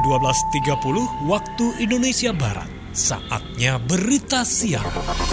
12.30 waktu Indonesia Barat. Saatnya berita siang.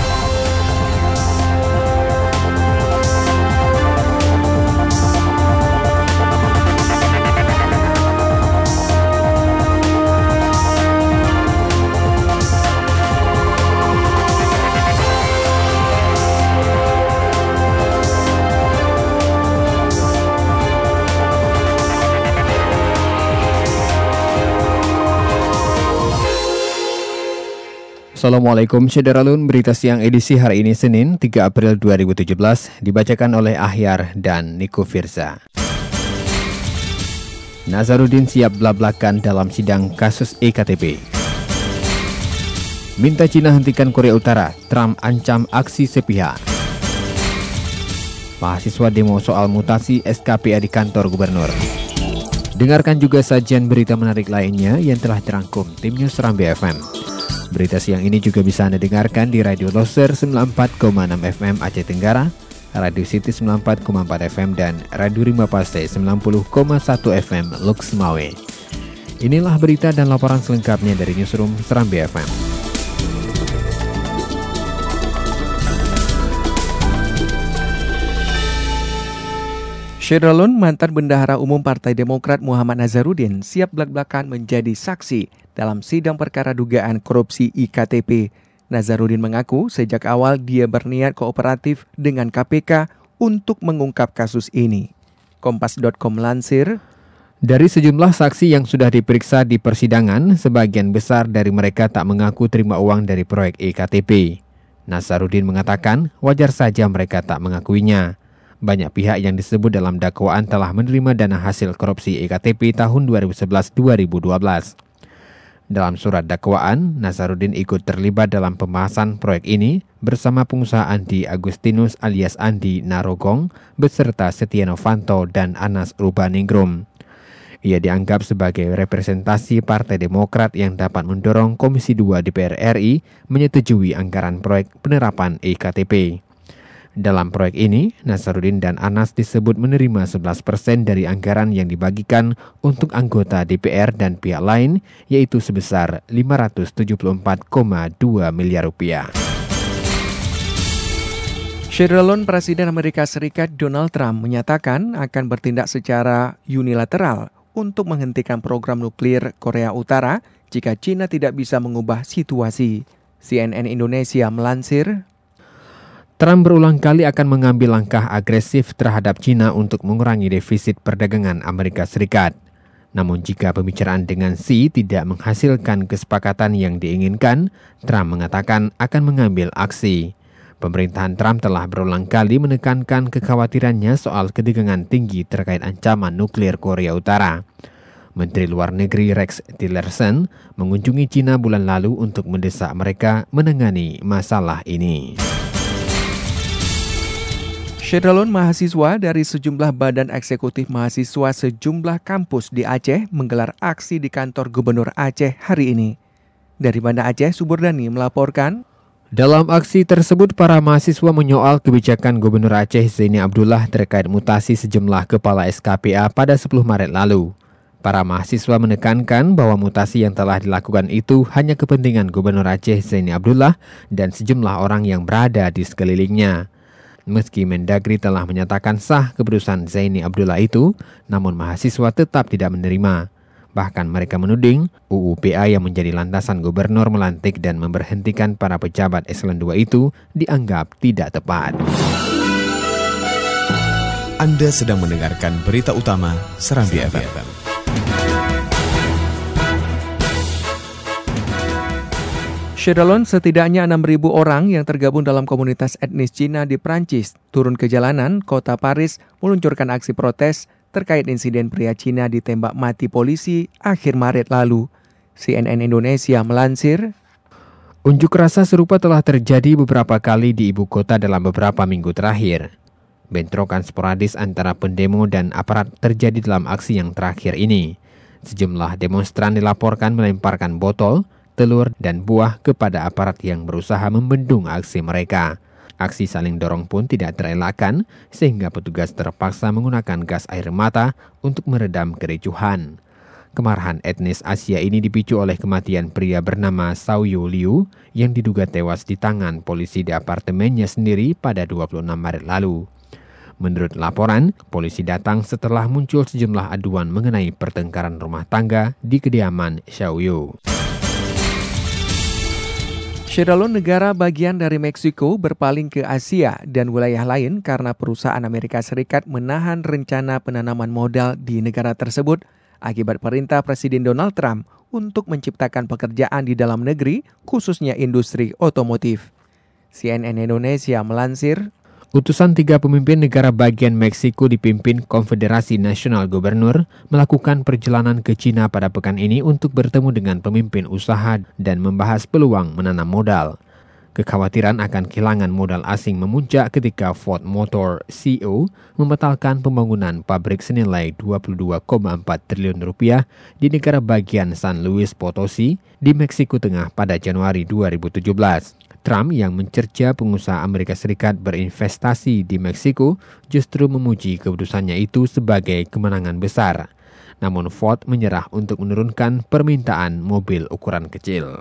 Assalamualaikum Syederalun, berita siang edisi hari ini Senin 3 April 2017 dibacakan oleh Ahyar dan Niko Firza. Nazarudin siap blak-blakan dalam sidang kasus EKTP. Minta Cina hentikan Korea Utara, Trump ancam aksi sepihak. Mahasiswa demo soal mutasi SKPA di kantor gubernur. Dengarkan juga sajian berita menarik lainnya yang telah dirangkum tim News Serambi FM. Berita siang ini juga bisa Anda dengarkan di Radio Loser 94,6 FM Aceh Tenggara, Radio City 94,4 FM, dan Radio Rimba Pase 90,1 FM Lux Mawe. Inilah berita dan laporan selengkapnya dari Newsroom Serambi FM. Syederalun, mantan Bendahara Umum Partai Demokrat Muhammad Nazarudin siap blak-blakan menjadi saksi dalam sidang perkara dugaan korupsi IKTP. Nazarudin mengaku sejak awal dia berniat kooperatif dengan KPK untuk mengungkap kasus ini. Kompas.com melansir, dari sejumlah saksi yang sudah diperiksa di persidangan, sebagian besar dari mereka tak mengaku terima uang dari proyek IKTP. Nazarudin mengatakan wajar saja mereka tak mengakuinya. Banyak pihak yang disebut dalam dakwaan telah menerima dana hasil korupsi IKTP tahun 2011-2012. Dalam surat dakwaan, Nazarudin ikut terlibat dalam pembahasan proyek ini bersama pengusaha Andi Agustinus alias Andi Narogong beserta Setia Novanto dan Anas Urbaningrum. Ia dianggap sebagai representasi Partai Demokrat yang dapat mendorong Komisi 2 DPR RI menyetujui anggaran proyek penerapan IKTP. Dalam proyek ini, Nazarudin dan Anas disebut menerima 11% dari anggaran yang dibagikan untuk anggota DPR dan pihak lain, yaitu sebesar 574,2 miliar rupiah. Syederalun, Presiden Amerika Serikat Donald Trump menyatakan akan bertindak secara unilateral untuk menghentikan program nuklir Korea Utara jika China tidak bisa mengubah situasi. CNN Indonesia melansir, Trump berulang kali akan mengambil langkah agresif terhadap China untuk mengurangi defisit perdagangan Amerika Serikat. Namun jika pembicaraan dengan Xi tidak menghasilkan kesepakatan yang diinginkan, Trump mengatakan akan mengambil aksi. Pemerintahan Trump telah berulang kali menekankan kekhawatirannya soal ketegangan tinggi terkait ancaman nuklir Korea Utara. Menteri Luar Negeri Rex Tillerson mengunjungi China bulan lalu untuk mendesak mereka menangani masalah ini. Syederalun, mahasiswa dari sejumlah badan eksekutif mahasiswa sejumlah kampus di Aceh menggelar aksi di kantor Gubernur Aceh hari ini. Dari Banda Aceh, Suburdani melaporkan, dalam aksi tersebut para mahasiswa menyoal kebijakan Gubernur Aceh Zaini Abdullah terkait mutasi sejumlah kepala SKPA pada 10 Maret lalu. Para mahasiswa menekankan bahwa mutasi yang telah dilakukan itu hanya kepentingan Gubernur Aceh Zaini Abdullah dan sejumlah orang yang berada di sekelilingnya. Meski Mendagri telah menyatakan sah keputusan Zaini Abdullah itu, namun mahasiswa tetap tidak menerima. Bahkan mereka menuding UU PA yang menjadi landasan gubernur melantik dan memberhentikan para pejabat eselon 2 itu dianggap tidak tepat. Anda sedang mendengarkan berita utama Serambi FM. Syederalun, setidaknya 6.000 orang yang tergabung dalam komunitas etnis Cina di Prancis turun ke jalanan kota Paris meluncurkan aksi protes terkait insiden pria Cina ditembak mati polisi akhir Maret lalu. CNN Indonesia melansir, unjuk rasa serupa telah terjadi beberapa kali di ibu kota dalam beberapa minggu terakhir. Bentrokan sporadis antara pendemo dan aparat terjadi dalam aksi yang terakhir ini. Sejumlah demonstran dilaporkan melemparkan botol, telur, dan buah kepada aparat yang berusaha membendung aksi mereka. Aksi saling dorong pun tidak terelakkan, sehingga petugas terpaksa menggunakan gas air mata untuk meredam kericuhan. Kemarahan etnis Asia ini dipicu oleh kematian pria bernama Xiaoyu Liu yang diduga tewas di tangan polisi di apartemennya sendiri pada 26 Maret lalu. Menurut laporan, polisi datang setelah muncul sejumlah aduan mengenai pertengkaran rumah tangga di kediaman Xiaoyu. Sierra Leone, negara bagian dari Meksiko, berpaling ke Asia dan wilayah lain karena perusahaan Amerika Serikat menahan rencana penanaman modal di negara tersebut akibat perintah Presiden Donald Trump untuk menciptakan pekerjaan di dalam negeri, khususnya industri otomotif. CNN Indonesia melansir, utusan 3 pemimpin negara bagian Meksiko dipimpin Konfederasi Nasional Gubernur melakukan perjalanan ke China pada pekan ini untuk bertemu dengan pemimpin usaha dan membahas peluang menanam modal. Kekhawatiran akan kehilangan modal asing memuncak ketika Ford Motor CEO membatalkan pembangunan pabrik senilai 22,4 triliun rupiah di negara bagian San Luis Potosi di Meksiko Tengah pada Januari 2017. Trump yang mencerca pengusaha Amerika Serikat berinvestasi di Meksiko justru memuji keputusannya itu sebagai kemenangan besar. Namun Ford menyerah untuk menurunkan permintaan mobil ukuran kecil.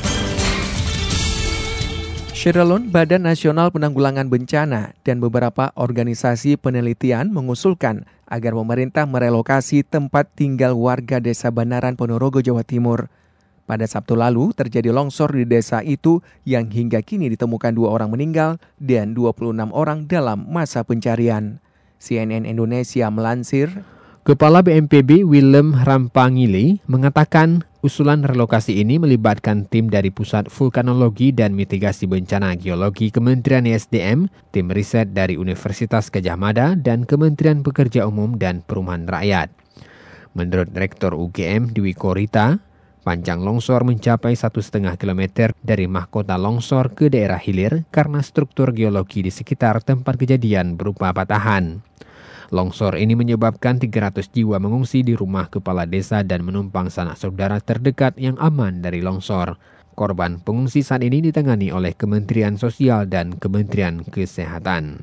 Sierra Leone, Badan Nasional Penanggulangan Bencana dan beberapa organisasi penelitian mengusulkan agar pemerintah merelokasi tempat tinggal warga Desa Banaran, Ponorogo, Jawa Timur. Pada Sabtu lalu terjadi longsor di desa itu yang hingga kini ditemukan 2 orang meninggal dan 26 orang dalam masa pencarian. CNN Indonesia melansir, Kepala BNPB Willem Rampangili mengatakan usulan relokasi ini melibatkan tim dari Pusat Vulkanologi dan Mitigasi Bencana Geologi Kementerian ESDM, tim riset dari Universitas Gadjah Mada, dan Kementerian Pekerja Umum dan Perumahan Rakyat. Menurut Rektor UGM Dwi Korita, panjang longsor mencapai 1,5 km dari mahkota longsor ke daerah hilir karena struktur geologi di sekitar tempat kejadian berupa patahan. Longsor ini menyebabkan 300 jiwa mengungsi di rumah kepala desa dan menumpang sanak saudara terdekat yang aman dari longsor. Korban pengungsi saat ini ditangani oleh Kementerian Sosial dan Kementerian Kesehatan.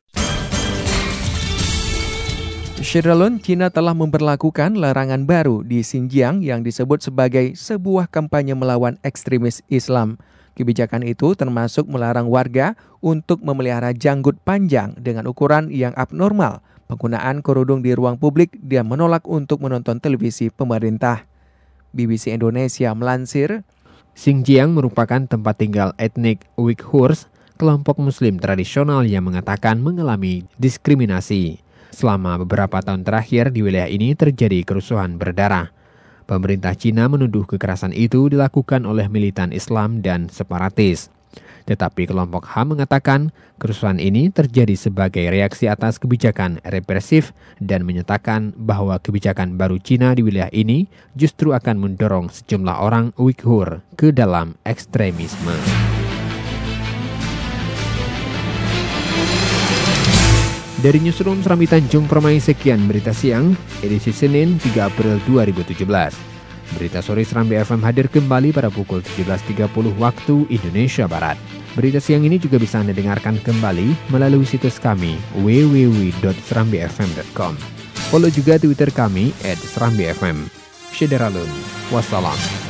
Sierra Leone, China telah memberlakukan larangan baru di Xinjiang yang disebut sebagai sebuah kampanye melawan ekstremis Islam. Kebijakan itu termasuk melarang warga untuk memelihara janggut panjang dengan ukuran yang abnormal, penggunaan kerudung di ruang publik, dan menolak untuk menonton televisi pemerintah. BBC Indonesia melansir, Xinjiang merupakan tempat tinggal etnik Uyghurs, kelompok muslim tradisional yang mengatakan mengalami diskriminasi. Selama beberapa tahun terakhir di wilayah ini terjadi kerusuhan berdarah. Pemerintah Cina menuduh kekerasan itu dilakukan oleh militan Islam dan separatis. Tetapi kelompok HAM mengatakan kerusuhan ini terjadi sebagai reaksi atas kebijakan represif dan menyatakan bahwa kebijakan baru Cina di wilayah ini justru akan mendorong sejumlah orang Uighur ke dalam ekstremisme. Dari Newsroom Serambi Tanjung Permai, sekian berita siang, edisi Senin 3 April 2017. Berita sore Serambi FM hadir kembali pada pukul 17.30 waktu Indonesia Barat. Berita siang ini juga bisa Anda dengarkan kembali melalui situs kami www.serambifm.com. Follow juga Twitter kami @serambifm. Syederalun. Wassalam.